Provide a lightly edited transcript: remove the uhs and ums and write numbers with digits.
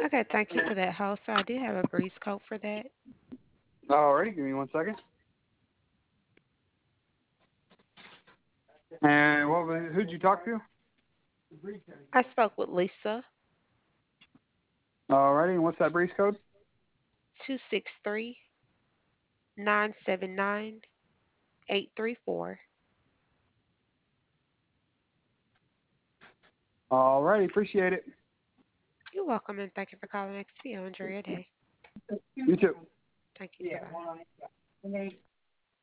Okay, thank you for that, host. So I do have a breeze coat for that. Alrighty, give me 1 second. And who'd you talk to? I spoke with Lisa, Alrighty, and what's that breeze code? 263-979-834. Alrighty, appreciate it. You're welcome and thank you for calling XPO. Enjoy your day. You too. Thank you. Bye bye.